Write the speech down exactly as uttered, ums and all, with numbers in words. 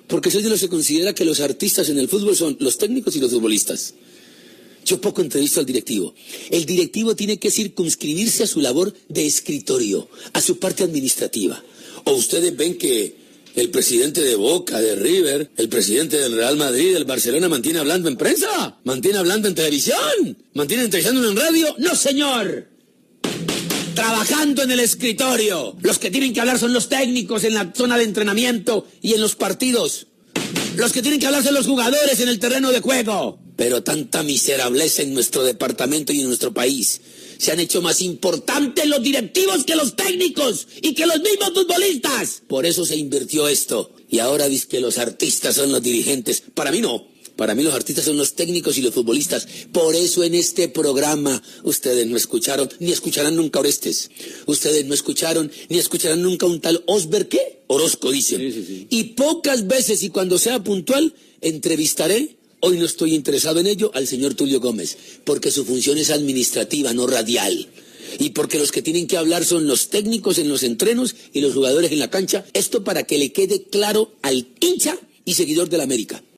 Porque soy de los que considera que los artistas en el fútbol son los técnicos y los futbolistas. Yo poco entrevisto al directivo. El directivo tiene que circunscribirse a su labor de escritorio, a su parte administrativa. O ustedes ven que el presidente de Boca, de River, el presidente del Real Madrid, del Barcelona, mantiene hablando en prensa, mantiene hablando en televisión, mantiene entrevistándolo en radio. ¡No, señor! Trabajando en el escritorio. Los que tienen que hablar son los técnicos en la zona de entrenamiento y en los partidos. Los que tienen que hablar son los jugadores en el terreno de juego. Pero tanta miserableza en nuestro departamento y en nuestro país. Se han hecho más importantes los directivos que los técnicos y que los mismos futbolistas. Por eso se invirtió esto. Y ahora dice que los artistas son los dirigentes. Para mí no. Para mí los artistas son los técnicos y los futbolistas. Por eso en este programa ustedes no escucharon, ni escucharán nunca Orestes. Ustedes no escucharon, ni escucharán nunca un tal Osber, ¿qué? Orozco, dicen. Sí, sí, sí. Y pocas veces, y cuando sea puntual, entrevistaré, hoy no estoy interesado en ello, al señor Tulio Gómez, porque su función es administrativa, no radial. Y porque los que tienen que hablar son los técnicos en los entrenos y los jugadores en la cancha. Esto para que le quede claro al hincha y seguidor de la América.